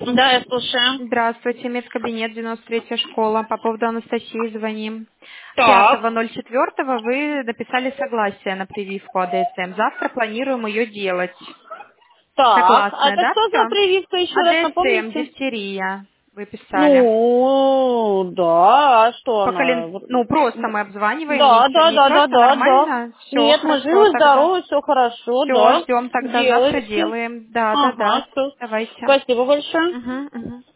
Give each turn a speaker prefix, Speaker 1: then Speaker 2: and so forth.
Speaker 1: Да, я слушаю.
Speaker 2: Здравствуйте, медкабинет, 93-я школа. По поводу Анастасии звоним.
Speaker 1: Так,
Speaker 2: 5.04 вы написали согласие на прививку АДСМ. Завтра планируем ее делать.
Speaker 1: так. А
Speaker 2: Согласны,
Speaker 1: это
Speaker 2: да,
Speaker 1: что за
Speaker 2: все?
Speaker 1: прививка, еще раз
Speaker 2: АДСМ,
Speaker 1: напомните?
Speaker 2: дифтерия, вы писали.
Speaker 1: Ну, да, а что она?
Speaker 2: Ну, просто мы обзваниваем,
Speaker 1: Да, да, да,
Speaker 2: ничего,
Speaker 1: да,
Speaker 2: все
Speaker 1: да, да.
Speaker 2: нормально, все
Speaker 1: Нет, мы
Speaker 2: хорошо
Speaker 1: живы,
Speaker 2: тогда.
Speaker 1: здоровы, все хорошо,
Speaker 2: Все,
Speaker 1: да.
Speaker 2: ждем тогда, завтра
Speaker 1: Делайте.
Speaker 2: делаем. Да, да,
Speaker 1: Ага,
Speaker 2: да.
Speaker 1: все.
Speaker 2: Давайте.
Speaker 1: Спасибо большое.
Speaker 2: Угу, угу.